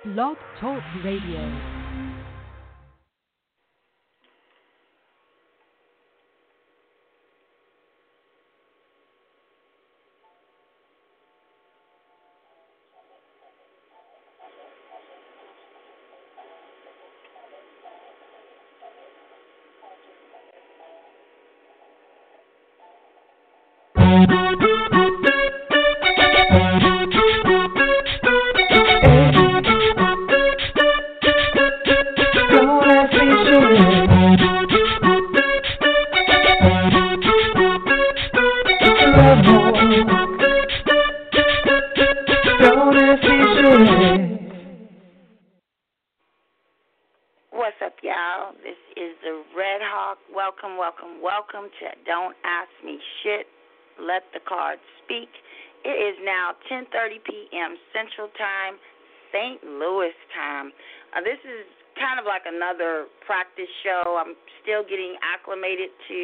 Blog Talk Radio. What's up, y'all? This is the Red Hawk. Welcome to Don't Ask Me Shit. Let the Cards Speak. It is now 10:30 p.m. Central Time, St. Louis time. This is kind of like another practice show. I'm still getting acclimated to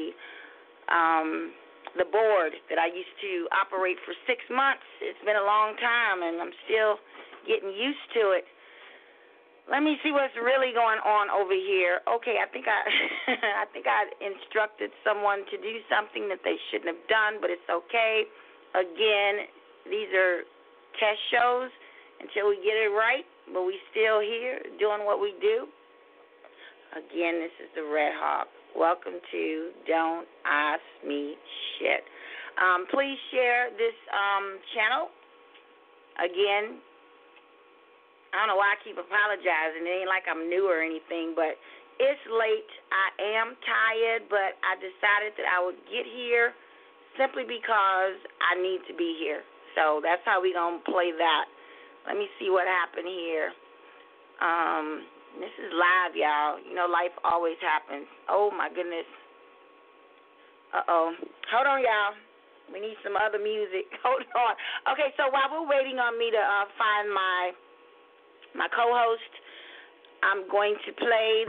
the board that I used to operate for 6 months. It's been a long time, and I'm still getting used to it. Let me see what's really going on over here. Okay, I think I instructed someone to do something that they shouldn't have done, but it's okay. Again, these are test shows until we get it right, but we still here doing what we do. Again, this is the Red Hawk. Welcome to Don't Ask Me Shit. Please share this channel. Again, I don't know why I keep apologizing. It ain't like I'm new or anything, but it's late. I am tired, but I decided that I would get here simply because I need to be here. So that's how we going to play that. Let me see what happened here. This is live, y'all. You know, life always happens. Oh, my goodness. Uh-oh. Hold on, y'all. We need some other music. Hold on. Okay, so while we're waiting on me to find my co-host, I'm going to play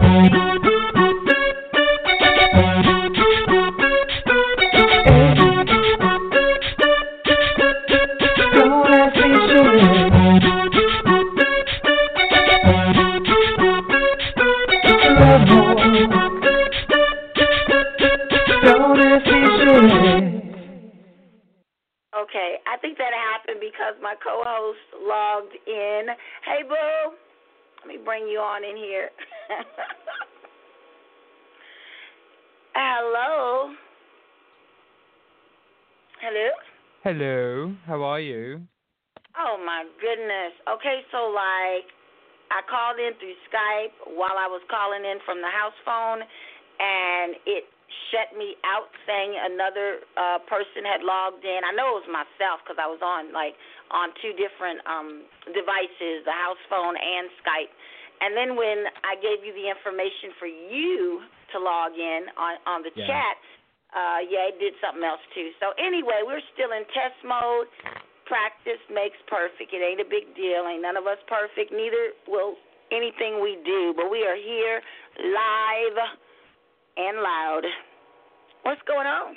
Okay, I think that happened because my co-host logged in. Hey, boo. Let me bring you on in here. Hello. Hello? Hello, how are you? Oh, my goodness. Okay, so, I called in through Skype while I was calling in from the house phone, and it shut me out saying another person had logged in. I know it was myself because I was on two different devices, the house phone and Skype. And then when I gave you the information for you to log in on the chat, it did something else too. So anyway, we're still in test mode. Practice makes perfect. It ain't a big deal. Ain't none of us perfect. Neither will anything we do. But we are here live and loud. What's going on?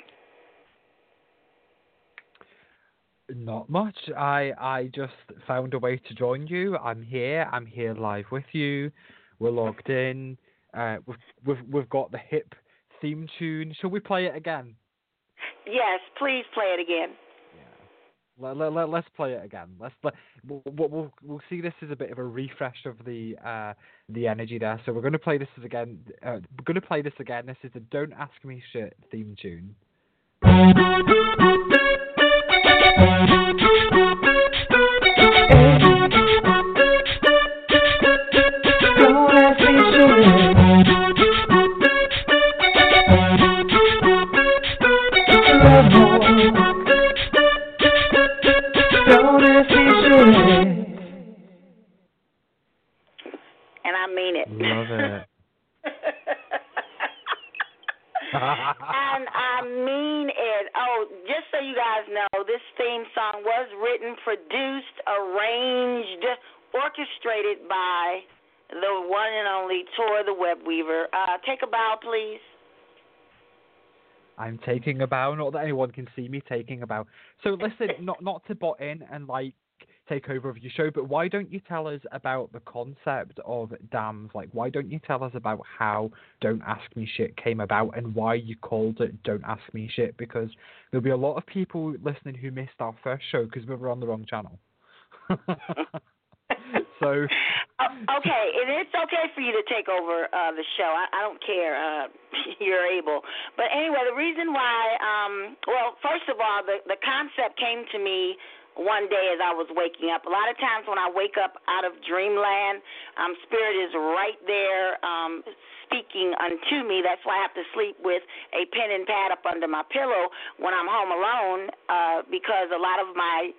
Not much. I just found a way to join you. I'm here live with you. We're logged in. We've got the hip theme tune. Shall we play it again? Yes, please play it again. Yeah. Let's play it again. We'll see this as a bit of a refresh of the energy there. So we're going to play this again. This is the Don't Ask Me Shit theme tune. And I mean it. Love it. And I mean it. Oh, just so you guys know, this theme song was written, produced, arranged, orchestrated by the one and only Tor the Web Weaver. Take a bow, please. I'm taking a bow. Not that anyone can see me taking a bow. So listen, not to butt in and take over of your show, but why don't you tell us about the concept of DAMS? Like, why don't you tell us about how Don't Ask Me Shit came about and why you called it Don't Ask Me Shit? Because there'll be a lot of people listening who missed our first show because we were on the wrong channel. So. Okay, and it's okay for you to take over the show. I don't care. You're able. But anyway, the reason why, well, first of all, the concept came to me one day as I was waking up. A lot of times when I wake up out of dreamland, Spirit is right there speaking unto me. That's why I have to sleep with a pen and pad up under my pillow when I'm home alone, because a lot of my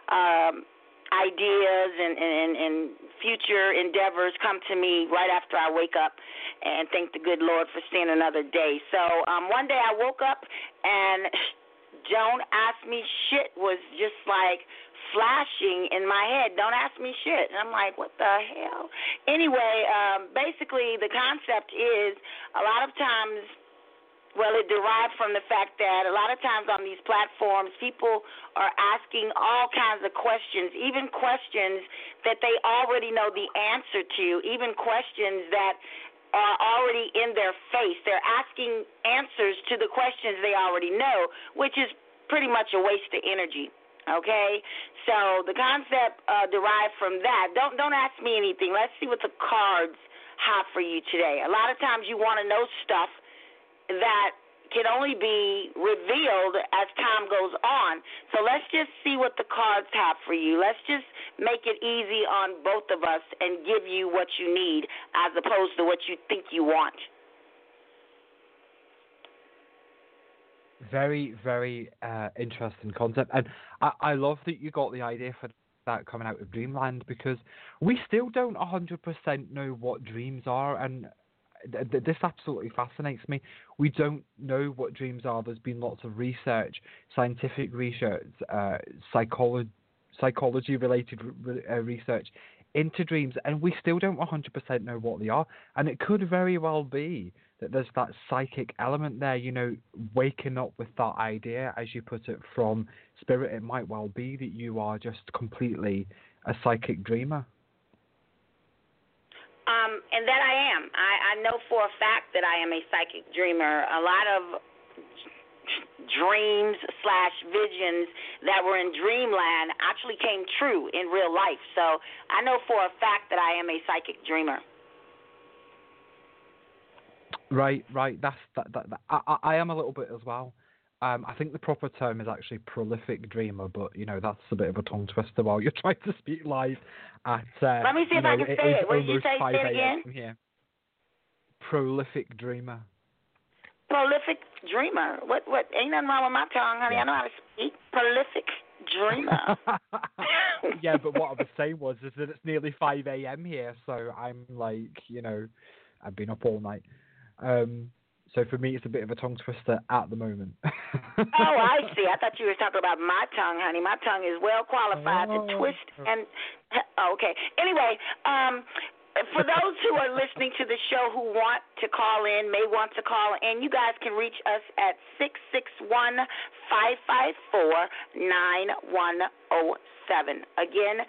ideas and future endeavors come to me right after I wake up, and thank the good Lord for seeing another day. So one day I woke up and Don't Ask Me Shit was just like flashing in my head. Don't ask me shit. And I'm like, what the hell? Anyway, basically the concept is a lot of times, well, it derived from the fact that a lot of times on these platforms, people are asking all kinds of questions, even questions that they already know the answer to, even questions that are already in their face. They're asking answers to the questions they already know, which is pretty much a waste of energy. Okay? So the concept derived from that. Don't ask me anything. Let's see what the cards have for you today. A lot of times you want to know stuff that can only be revealed as time goes on. So let's just see what the cards have for you. Let's just make it easy on both of us and give you what you need as opposed to what you think you want. Very, very interesting concept. And I love that you got the idea for that coming out of Dreamland, because we still don't 100% know what dreams are, and this absolutely fascinates me. We don't know what dreams are. There's been lots of research, scientific research, psychology-related research into dreams, and we still don't 100% know what they are. And it could very well be that there's that psychic element there, you know, waking up with that idea, as you put it, from Spirit. It might well be that you are just completely a psychic dreamer. And that I am. I know for a fact that I am a psychic dreamer. A lot of dreams/visions that were in Dreamland actually came true in real life. So I know for a fact that I am a psychic dreamer. Right. That. I am a little bit as well. I think the proper term is actually prolific dreamer, but you know that's a bit of a tongue twister while you're trying to speak live at. Let me see if I can say it. What did you say? Say it again. Here. Prolific dreamer. Prolific dreamer. What? Ain't nothing wrong with my tongue, honey. Yeah. I know how to speak. Prolific dreamer. Yeah, but what I was saying is that it's nearly 5 a.m. here, so I'm like, you know, I've been up all night. So for me, it's a bit of a tongue twister at the moment. Oh, I see. I thought you were talking about my tongue, honey. My tongue is well qualified to twist and. Oh, okay. Anyway, for those who are listening to the show who want to call in, may want to call in, you guys can reach us at 661-554-9107. Again,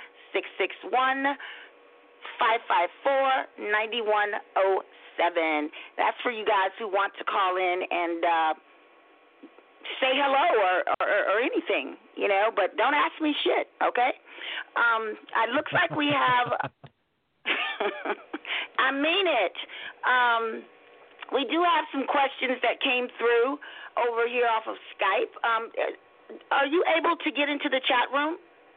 661-554-9107. That's for you guys who want to call in and say hello or anything, you know, but don't ask me shit, okay? It looks like we have... I mean it. We do have some questions that came through over here off of Skype. Are you able to get into the chat room?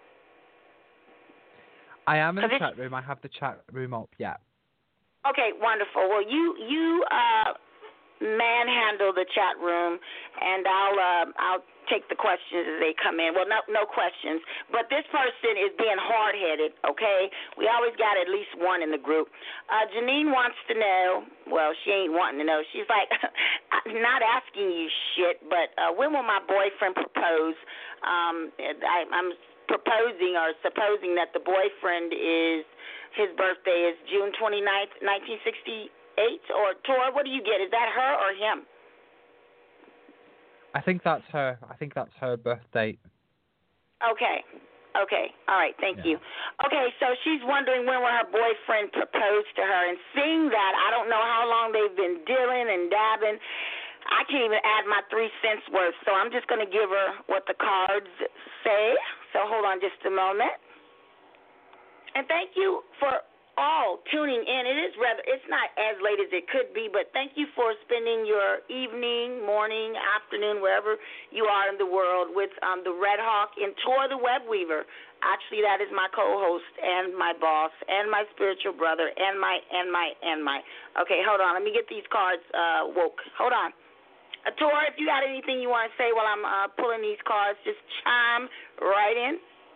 I am in the chat room. I have the chat room up, yeah. Okay, wonderful. Well, you manhandle the chat room, and I'll take the questions as they come in. Well, no questions, but this person is being hard-headed, okay? We always got at least one in the group. Janine wants to know, well, she ain't wanting to know. She's like, I'm not asking you shit, but when will my boyfriend propose? I'm proposing or supposing that the boyfriend his birthday is June 29th, 1968, or Tor, what do you get? Is that her or him? I think that's her. I think that's her birth date. Okay. Okay, all right, thank Yeah. you. Okay, so she's wondering when will her boyfriend propose to her, and seeing that, I don't know how long they've been dealing and dabbing. I can't even add my 3 cents worth, so I'm just going to give her what the cards say. So hold on just a moment. And thank you for all tuning in. It's not as late as it could be, but thank you for spending your evening, morning, afternoon, wherever you are in the world with the Red Hawk and Tor the Web Weaver. Actually, that is my co-host and my boss and my spiritual brother and my. Okay, hold on. Let me get these cards woke. Hold on. Tor, if you got anything you want to say while I'm pulling these cards, just chime right in.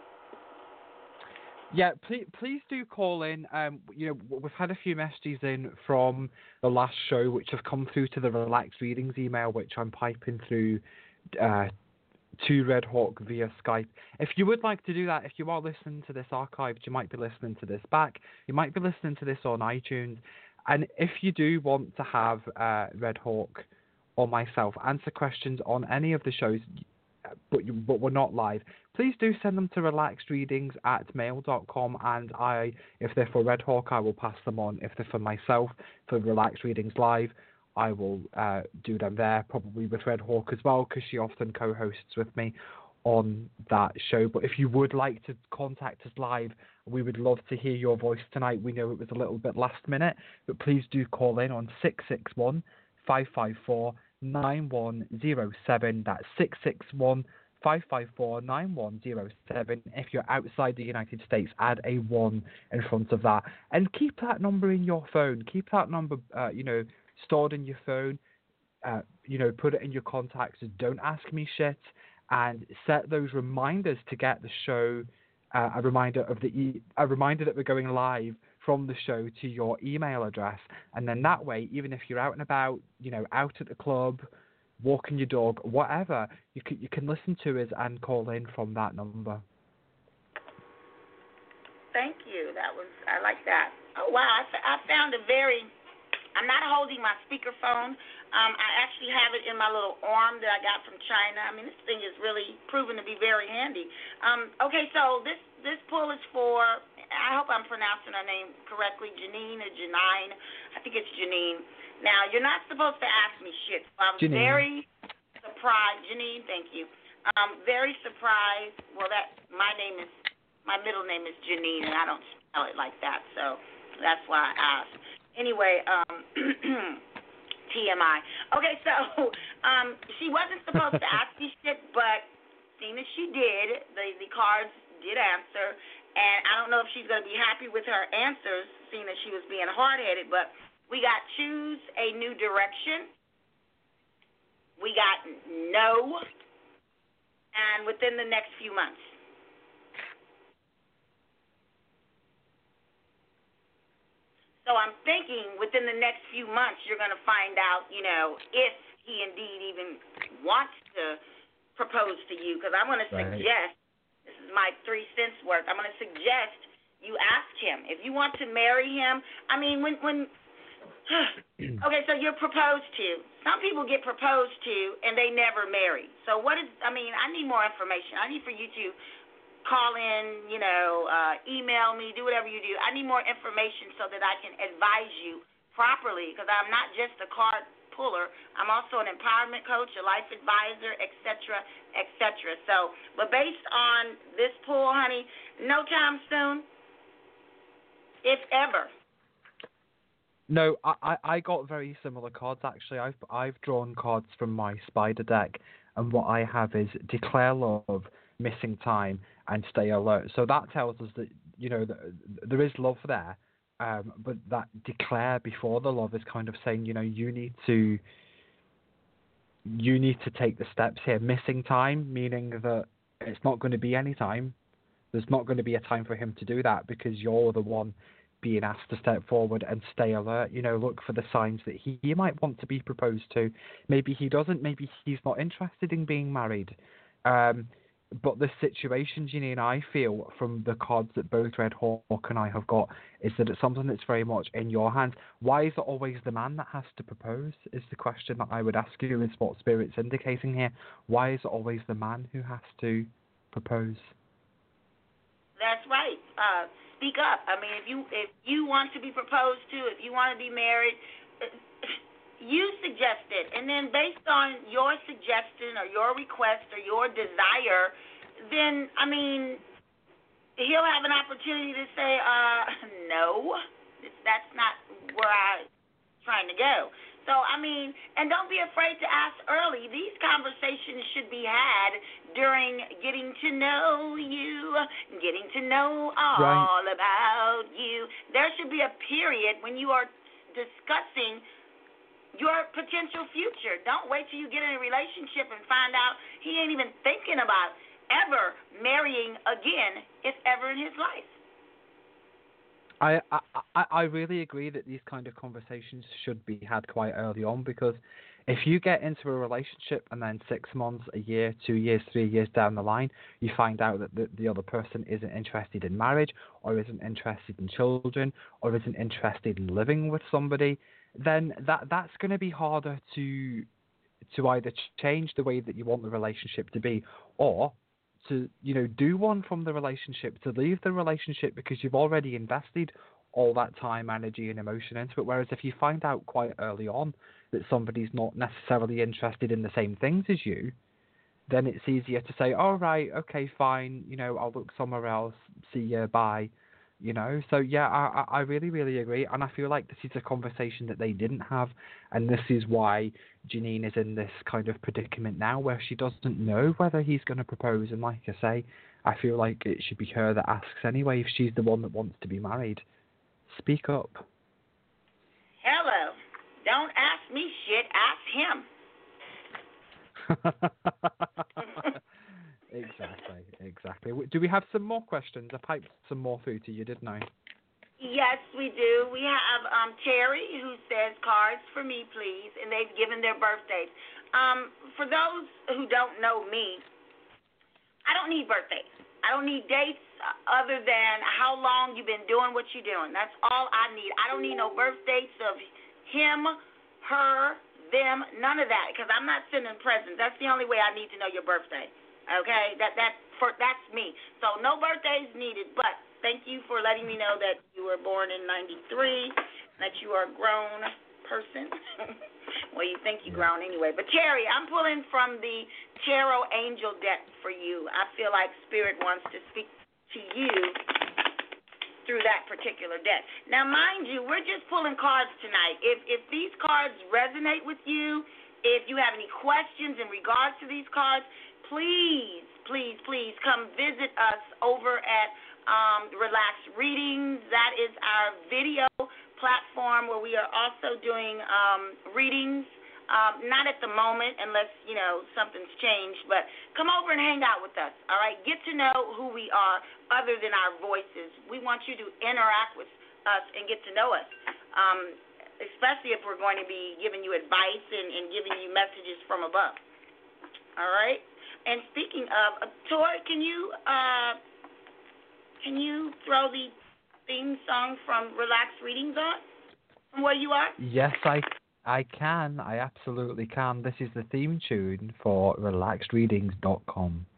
Yeah, please do call in. We've had a few messages in from the last show which have come through to the Relaxed Readings email, which I'm piping through to Red Hawk via Skype. If you would like to do that, if you are listening to this archived, you might be listening to this back. You might be listening to this on iTunes. And if you do want to have Red Hawk or myself answer questions on any of the shows, but we're not live, please do send them to relaxedreadings@mail.com, and if they're for Red Hawk, I will pass them on. If they're for myself, for Relaxed Readings Live, I will do them there, probably with Red Hawk as well, because she often co-hosts with me on that show. But if you would like to contact us live, we would love to hear your voice tonight. We know it was a little bit last minute, but please do call in on 661-554-9107. That's 661-554-9107. If you're outside the United States, add a 1 in front of that. And keep that number in your phone. Keep that number, stored in your phone. Put it in your contacts. Don't ask me shit. And set those reminders to get the show, a reminder that we're going live from the show to your email address. And then that way, even if you're out and about, out at the club, walking your dog, whatever, you can listen to us and call in from that number. Thank you. I like that. Oh, wow. I found I'm not holding my speakerphone. I actually have it in my little arm that I got from China. I mean, this thing is really proven to be very handy. Okay, so this pull is for, I hope I'm pronouncing her name correctly, Janine or Janine. I think it's Janine. Now, you're not supposed to ask me shit. So I'm Janine. very surprised. Janine, thank you. Very surprised. Well, my middle name is Janine, and I don't spell it like that, so that's why I asked. Anyway, TMI. Okay, so she wasn't supposed to ask me shit, but seeing as she did, the cards did answer, and I don't know if she's going to be happy with her answers, seeing that she was being hard-headed, but we got choose a new direction, we got no, and within the next few months. So I'm thinking within the next few months you're going to find out, if he indeed even wants to propose to you, because I'm going to suggest, this is my 3 cents worth, I'm going to suggest you ask him. If you want to marry him, I mean, when okay, so you're proposed to. Some people get proposed to and they never marry. So I need more information. I need for you to call in, email me, do whatever you do. I need more information so that I can advise you properly, because I'm not just a card puller. I'm also an empowerment coach, a life advisor, et cetera, et cetera. So, but based on this pull, honey, no time soon, if ever. No, I got very similar cards, actually. I've drawn cards from my spider deck, and what I have is declare love, missing time, and stay alert. So that tells us that there is love there, but that declare before the love is kind of saying you need to take the steps here. Missing time, meaning that it's not going to be any time. There's not going to be a time for him to do that, because you're the one being asked to step forward and stay alert. Look for the signs that he might want to be proposed to. Maybe he doesn't. Maybe he's not interested in being married. But the situation, Janine, I feel from the cards that both Red Hawk and I have got, is that it's something that's very much in your hands. Why is it always the man that has to propose, is the question that I would ask you, is what Spirit's indicating here. Why is it always the man who has to propose? That's right. Speak up. I mean, if you want to be proposed to, if you want to be married, you suggest it, and then based on your suggestion or your request or your desire, then I mean, he'll have an opportunity to say, no, that's not where I'm trying to go. So, I mean, and don't be afraid to ask early. These conversations should be had during getting to know you, getting to know all about you. There should be a period when you are discussing your potential future. Don't wait till you get in a relationship and find out he ain't even thinking about ever marrying again, if ever in his life. I really agree that these kind of conversations should be had quite early on, because if you get into a relationship and then 6 months, a year, 2 years, 3 years down the line, you find out that the other person isn't interested in marriage, or isn't interested in children, or isn't interested in living with somebody, then that's going to be harder to either change the way that you want the relationship to be, or to, do one from the relationship, to leave the relationship because you've already invested all that time, energy, and emotion into it. Whereas if you find out quite early on that somebody's not necessarily interested in the same things as you, then it's easier to say, all right, okay, fine, I'll look somewhere else, see you, bye. So yeah, I really, really agree, and I feel like this is a conversation that they didn't have, and this is why Janine is in this kind of predicament now, where she doesn't know whether he's going to propose. And like I say, I feel like it should be her that asks anyway, if she's the one that wants to be married. Speak up. Hello. Don't ask me shit, ask him. Exactly. Do we have some more questions? I piped some more through to you, didn't I? Yes, we do. We have Terry, who says, cards for me, please, and they've given their birthdays. For those who don't know me, I don't need birthdays. I don't need dates other than how long you've been doing what you're doing. That's all I need. I don't need no birth dates of him, her, them, none of that, because I'm not sending presents. That's the only way I need to know your birthday. Okay, that's me. So no birthdays needed, but thank you for letting me know that you were born in 93, that you are a grown person. Well, you think you're grown anyway. But Terry, I'm pulling from the Tarot Angel deck for you. I feel like Spirit wants to speak to you through that particular deck. Now, mind you, we're just pulling cards tonight. If these cards resonate with you, if you have any questions in regards to these cards, please come visit us over at Relax Readings. That is our video platform where we are also doing readings. Not at the moment, unless something's changed, but come over and hang out with us. All right, get to know who we are other than our voices. We want you to interact with us and get to know us, especially if we're going to be giving you advice and giving you messages from above. All right. And speaking of, Tori, can you throw the theme song from Relax Readings on from where you are? Yes, I can. I absolutely can. This is the theme tune for relaxedreadings.com.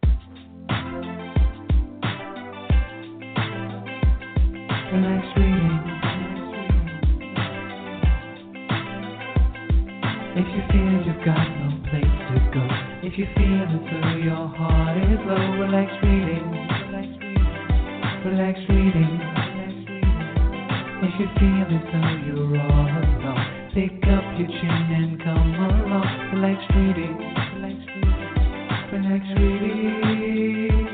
Relax Readings. If you feel you've got no place to go, if you feel as though your heart is low, relax reading, relax reading. If you feel as though you're all alone, pick up your chin and come along. Relax reading, relax reading.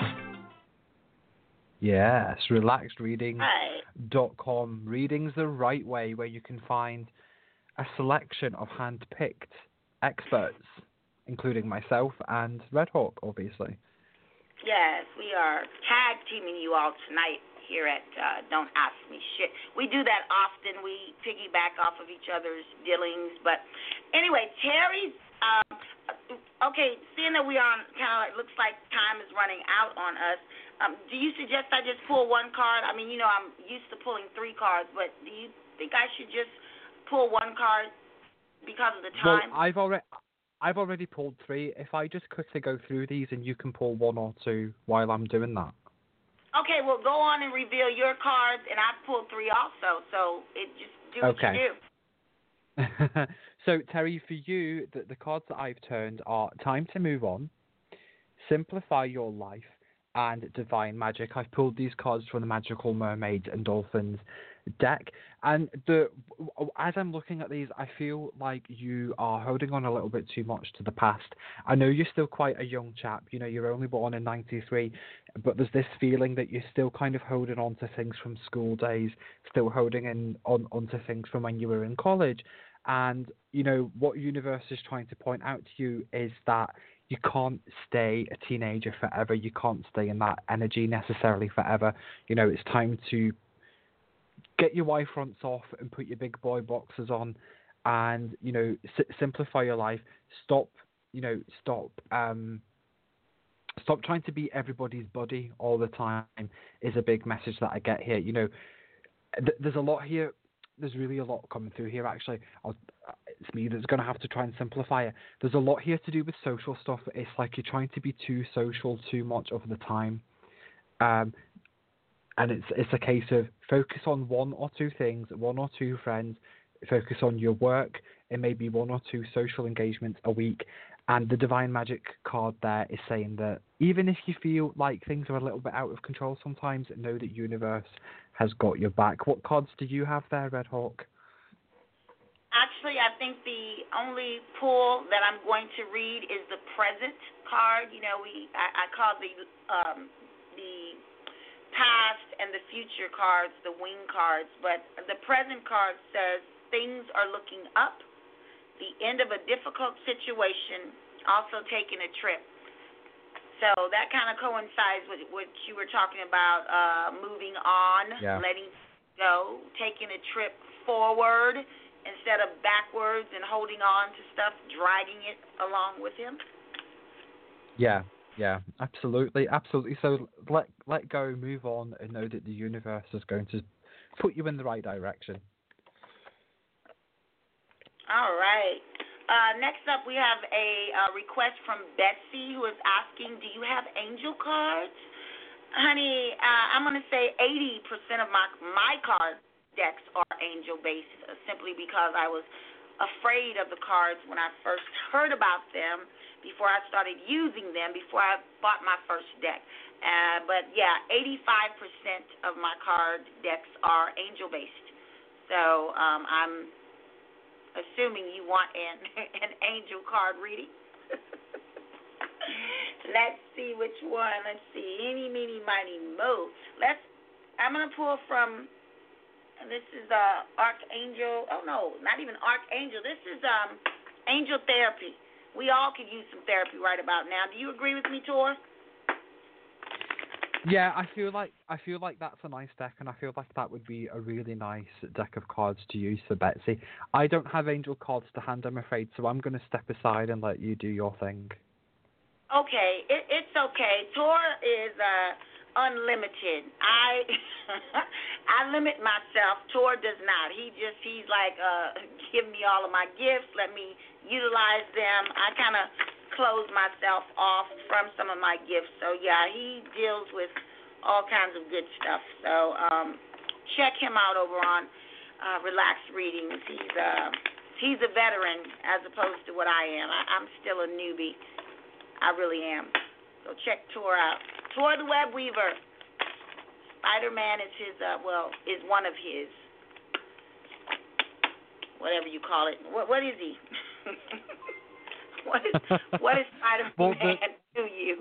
Yes, relaxedreadings.com. Readings the right way, where you can find a selection of hand-picked experts, including myself and Red Hawk, obviously. Yes, we are tag teaming you all tonight here at Don't Ask Me Shit. We do that often. We piggyback off of each other's dealings. But anyway, Terry's, okay, seeing that we are on kind of like, looks like time is running out on us, do you suggest I just pull one card? I mean, I'm used to pulling 3 cards, but do you think I should just pull one card because of the time? Well, I've already pulled 3. If I just quickly go through these and you can pull 1 or 2 while I'm doing that. Okay, well, go on and reveal your cards, and I pulled 3 also. So just do what you do. So, Terry, for you, the cards that I've turned are Time to Move On, Simplify Your Life, and Divine Magic. I've pulled these cards from the Magical Mermaids and Dolphins deck, and as I'm looking at these, I feel like you are holding on a little bit too much to the past. I know you're still quite a young chap, you know, you're only born in 93, but there's this feeling that you're still kind of holding on to things from school days, still holding on to things from when you were in college. And, you know, what universe is trying to point out to you is that you can't stay a teenager forever. You can't stay in that energy necessarily forever. You know, it's time to get your Y fronts off and put your big boy boxers on, and, you know, simplify your life. Stop trying to be everybody's buddy all the time is a big message that I get here. You know, there's a lot here. There's really a lot coming through here, actually. It's me that's going to have to try and simplify it. There's a lot here to do with social stuff. It's like you're trying to be too social too much of the time. And it's a case of focus on 1 or 2 things, 1 or 2 friends, focus on your work, and maybe 1 or 2 social engagements a week. And the Divine Magic card there is saying that even if you feel like things are a little bit out of control sometimes, know that universe has got your back. What cards do you have there, Red Hawk? Actually, I think the only pull that I'm going to read is the present card. You know, I call the past and the future cards the wing cards, but the present card says things are looking up, the end of a difficult situation, also taking a trip. So that kind of coincides with what you were talking about, moving on, letting go, taking a trip forward instead of backwards and holding on to stuff, dragging it along with him. Yeah, absolutely. So let go, move on, and know that the universe is going to put you in the right direction. All right. Next up, we have a request from Betsy, who is asking, do you have angel cards? Honey, I'm going to say 80% of my card decks are angel-based, simply because I was afraid of the cards when I first heard about them, before I started using them, before I bought my first deck. But, yeah, 85% of my card decks are angel-based. So I'm assuming you want an angel card reading. Let's see which one. Let's see. Eeny, meeny, miny, mo. I'm going to pull from, this is Archangel. Oh, no, not even Archangel. This is Angel Therapy. We all could use some therapy right about now. Do you agree with me, Tor? Yeah, I feel like that's a nice deck, and I feel like that would be a really nice deck of cards to use for Betsy. I don't have angel cards to hand, I'm afraid, so I'm going to step aside and let you do your thing. Okay, it's okay. Tor is unlimited. I limit myself. Tor does not. He's like, give me all of my gifts. Let me utilize them. I kind of close myself off from some of my gifts. So, yeah, he deals with all kinds of good stuff. So check him out over on Relax Readings. He's a veteran as opposed to what I am. I'm still a newbie. I really am. So check Tor out. Tor the Web Weaver. Spider-Man is is one of his, whatever you call it. What is he? What is Spider-Man to you?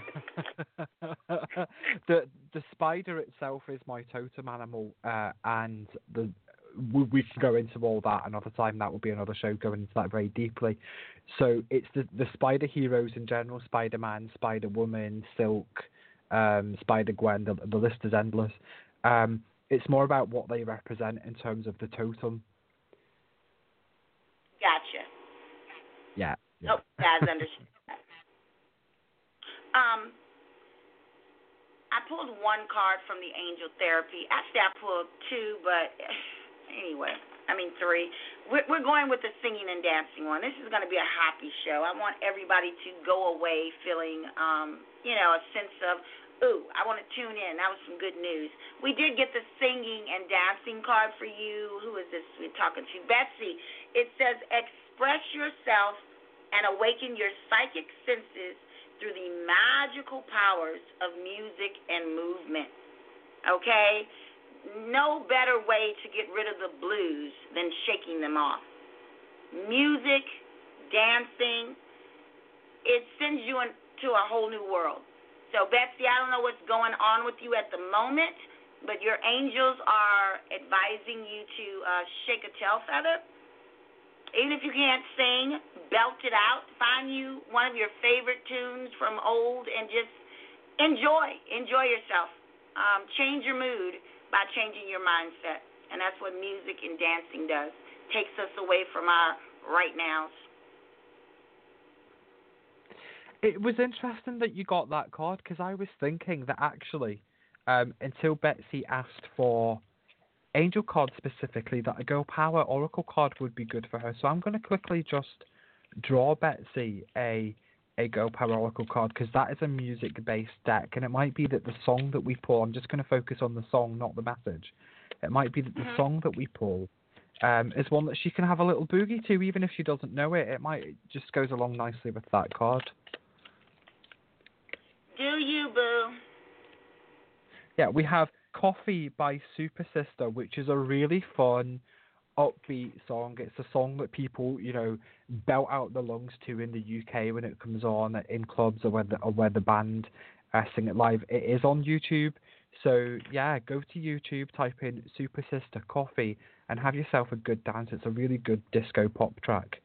The spider itself is my totem animal, and we can go into all that another time. That will be another show going into that very deeply. So it's the spider heroes in general: Spider-Man, Spider-Woman, Silk, Spider-Gwen. The list is endless. It's more about what they represent in terms of the totem. Gotcha. Yeah. Hope you guys understand that. I pulled 1 card from the Angel Therapy. Actually, I pulled 2, but anyway, 3. We're going with the singing and dancing one. This is going to be a happy show. I want everybody to go away feeling, a sense of Ooh, I want to tune in. That was some good news. We did get the singing and dancing card for you. Who is this we're talking to? Betsy. It says, express yourself and awaken your psychic senses through the magical powers of music and movement. Okay? No better way to get rid of the blues than shaking them off. Music, dancing, it sends you into a whole new world. So, Betsy, I don't know what's going on with you at the moment, but your angels are advising you to shake a tail feather. Even if you can't sing, belt it out. Find you one of your favorite tunes from old and just enjoy yourself. Change your mood by changing your mindset. And that's what music and dancing does. Takes us away from our right nows. It was interesting that you got that card because I was thinking that actually, until Betsy asked for Angel card specifically, that a Girl Power Oracle card would be good for her. So I'm going to quickly just draw Betsy a Girl Power Oracle card because that is a music-based deck, and it might be that the song that we pull, I'm just going to focus on the song, not the message. It might be that the song that we pull is one that she can have a little boogie to, even if she doesn't know it. It just goes along nicely with that card. Do you, boo? Yeah, we have Coffee by Super Sister, which is a really fun, upbeat song. It's a song that people, belt out the lungs to in the UK when it comes on in clubs or where the band sing it live. It is on YouTube. So, yeah, go to YouTube, type in Super Sister Coffee, and have yourself a good dance. It's a really good disco pop track.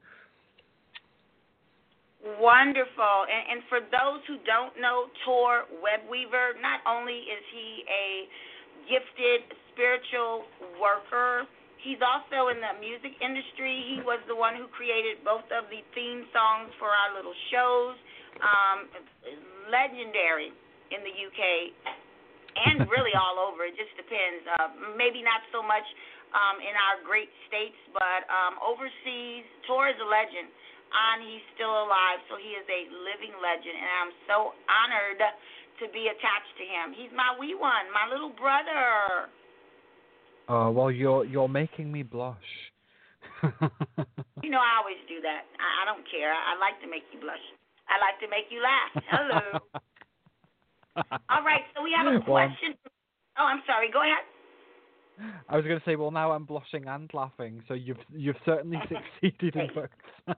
Wonderful. And for those who don't know Tor Webweaver, not only is he a gifted spiritual worker, he's also in the music industry. He was the one who created both of the theme songs for our little shows. Legendary in the UK and really all over. It just depends. Maybe not so much in our great states, but overseas, Tor is a legend. And he's still alive, so he is a living legend, and I'm so honored to be attached to him. He's my wee one, my little brother. Oh, well, you're making me blush. You know, I always do that. I don't care. I like to make you blush. I like to make you laugh. Hello. All right, so we have a question. Oh, I'm sorry. Go ahead. I was going to say, well, now I'm blushing and laughing, so you've certainly succeeded in both.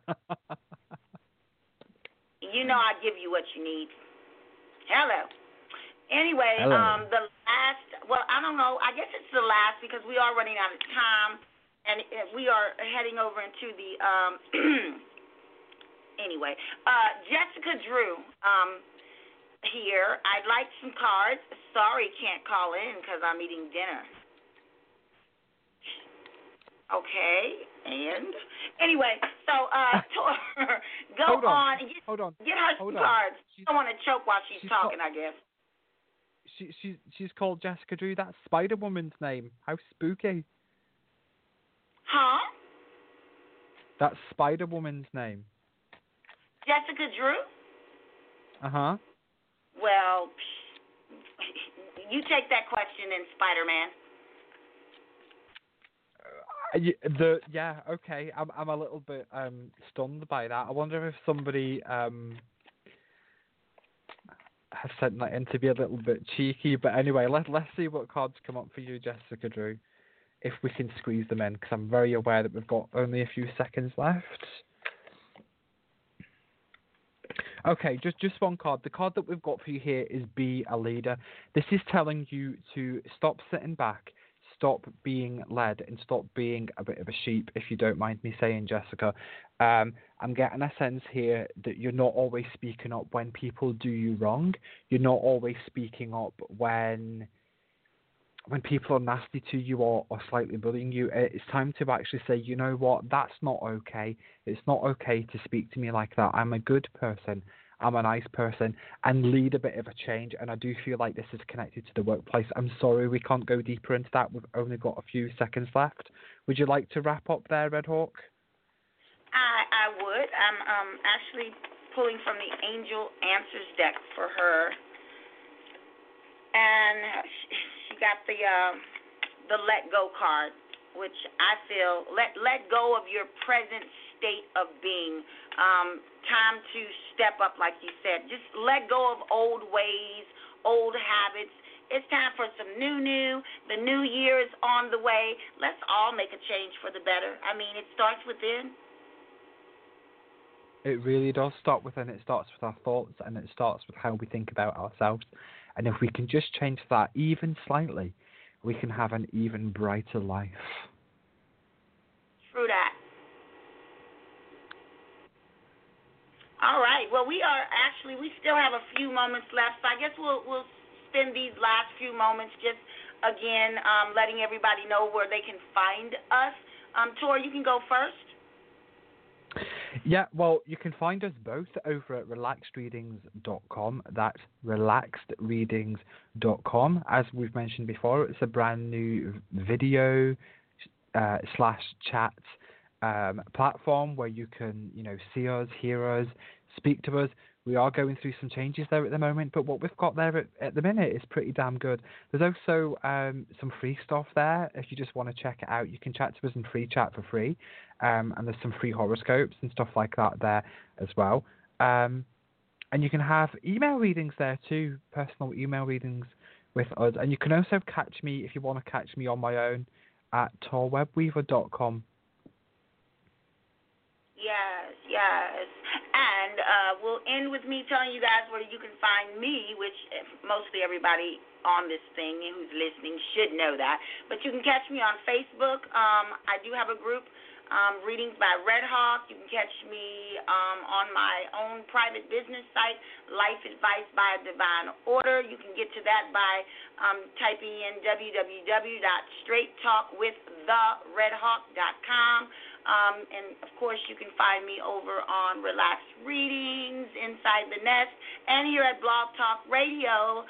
You know I give you what you need. Hello. Anyway, Hello. The last, well, I don't know, I guess it's the last because we are running out of time, and we are heading over into the, anyway. Jessica Drew here. I'd like some cards. Sorry, can't call in because I'm eating dinner. Okay, and anyway, so go on. Hold on. Get her some cards. I don't want to choke while she's talking, I guess. She's called Jessica Drew. That's Spider Woman's name. How spooky. Huh? That's Spider Woman's name. Jessica Drew? Uh-huh. Well, you take that question in, Spider-Man. Okay. I'm a little bit stunned by that. I wonder if somebody has sent that in to be a little bit cheeky. But anyway, let's see what cards come up for you, Jessica Drew, if we can squeeze them in, because I'm very aware that we've got only a few seconds left. Okay, just one card. The card that we've got for you here is Be a Leader. This is telling you to stop sitting back, stop being led, and stop being a bit of a sheep, if you don't mind me saying, Jessica. I'm getting a sense here that you're not always speaking up when people do you wrong. You're not always speaking up when people are nasty to you or slightly bullying you. It's time to actually say, you know what, that's not okay. It's not okay to speak to me like that. I'm a good person. I'm a nice person, and lead a bit of a change. And I do feel like this is connected to the workplace. I'm sorry we can't go deeper into that. We've only got a few seconds left. Would you like to wrap up there, Red Hawk? I would. I'm actually pulling from the Angel Answers deck for her. and she got the let go card, which I feel let go of your present state of being. Time to step up, like you said. Just let go of old ways, old habits. It's time for some new. The new year is on the way. Let's all make a change for the better. I mean, it starts within. It really does start within. It starts with our thoughts, and it starts with how we think about ourselves. And if we can just change that even slightly, we can have an even brighter life. True that. All right. Well, we still have a few moments left, so I guess we'll spend these last few moments just, again, letting everybody know where they can find us. Tor, you can go first. Yeah, well, you can find us both over at relaxedreadings.com. That's relaxedreadings.com. As we've mentioned before, it's a brand new video / chat platform where you can, see us, hear us, speak to us. We are going through some changes there at the moment, but what we've got there at the minute is pretty damn good. There's also some free stuff there. If you just want to check it out, you can chat to us in free chat for free, and there's some free horoscopes and stuff like that there as well. And you can have email readings there too, personal email readings with us. And you can also catch me, if you want to catch me on my own, at torwebweaver.com. Yes. And we'll end with me telling you guys where you can find me, which mostly everybody on this thing who's listening should know that. But you can catch me on Facebook. I do have a group, Readings by Red Hawk. You can catch me on my own private business site, Life Advice by Divine Order. You can get to that by typing in www.straighttalkwiththeredhawk.com. And, of course, you can find me over on Relaxed Readings, Inside the Nest, and here at Blog Talk Radio.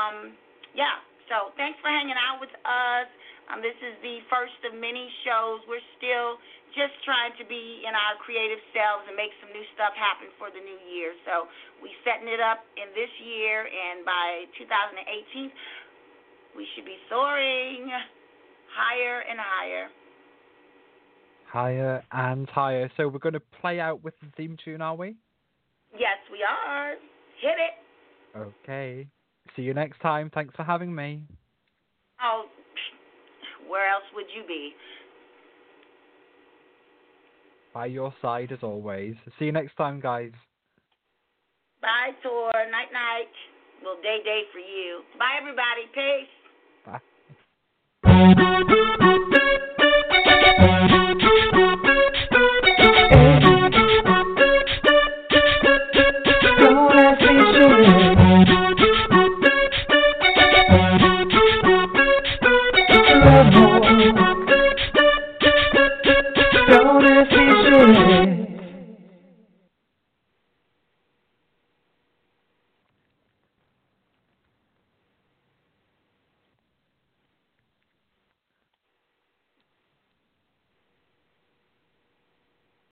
So thanks for hanging out with us. This is the first of many shows. We're still just trying to be in our creative selves and make some new stuff happen for the new year. So we're setting it up in this year, and by 2018, we should be soaring higher and higher. Higher and higher. So we're going to play out with the theme tune, are we? Yes, we are. Hit it. Okay. See you next time. Thanks for having me. Oh, where else would you be? By your side, as always. See you next time, guys. Bye, Tor. Night. Well, day for you. Bye, everybody. Peace. Bye. Don't ask me to